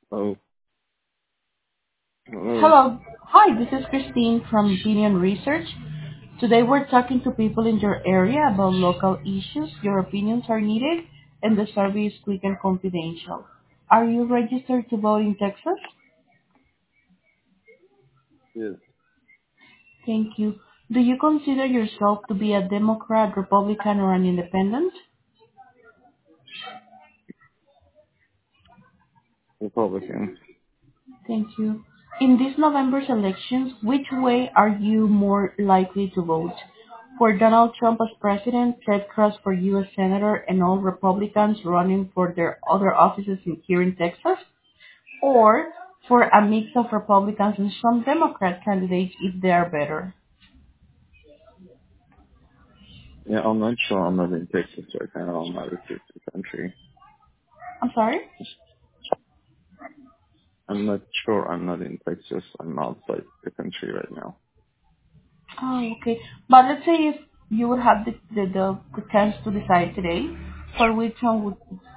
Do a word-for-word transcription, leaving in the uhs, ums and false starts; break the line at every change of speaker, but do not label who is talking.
Oh, hello.
Hello. Hi, this is Christine from Opinion Research. Today we're talking to people in your area about local issues. Your opinions are needed and the survey is quick and confidential. Are you registered to vote in Texas?
Yes,
Thank you. Do you consider yourself to be a Democrat, Republican, or an independent?
Republican.
Thank you. In this November's elections, which way are you more likely to vote? For Donald Trump as president, Ted Cruz for U S Senator, and all Republicans running for their other offices in, here in Texas? Or for a mix of Republicans and some Democrat candidates if they are better?
Yeah, I'm not sure. I'm not in Texas right now. I'm out of the country.
I'm sorry?
I'm not sure. I'm not in Texas. I'm outside the country right now.
Oh, okay. But let's say if you would have the, the, the, the chance to decide today, for which one would